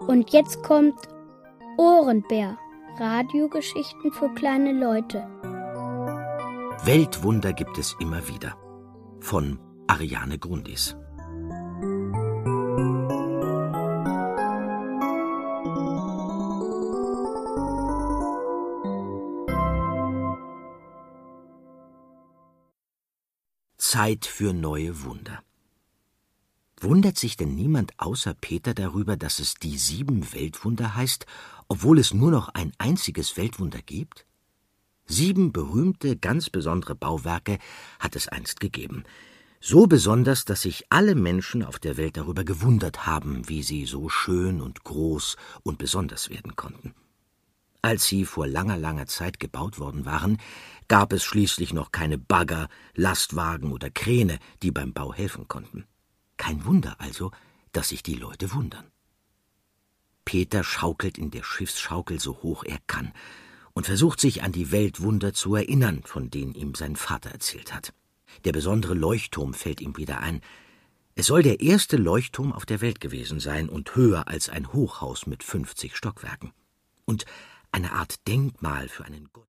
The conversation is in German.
Und jetzt kommt Ohrenbär. Radiogeschichten für kleine Leute. Weltwunder gibt es immer wieder. Von Ariane Grundis. Zeit für neue Wunder. Wundert sich denn niemand außer Peter darüber, dass es die 7 Weltwunder heißt, obwohl es nur noch ein einziges Weltwunder gibt? 7 berühmte, ganz besondere Bauwerke hat es einst gegeben. So besonders, dass sich alle Menschen auf der Welt darüber gewundert haben, wie sie so schön und groß und besonders werden konnten. Als sie vor langer, langer Zeit gebaut worden waren, gab es schließlich noch keine Bagger, Lastwagen oder Kräne, die beim Bau helfen konnten. Kein Wunder also, dass sich die Leute wundern. Peter schaukelt in der Schiffsschaukel so hoch er kann und versucht sich an die Weltwunder zu erinnern, von denen ihm sein Vater erzählt hat. Der besondere Leuchtturm fällt ihm wieder ein. Es soll der erste Leuchtturm auf der Welt gewesen sein und höher als ein Hochhaus mit 50 Stockwerken. Und eine Art Denkmal für einen Gott.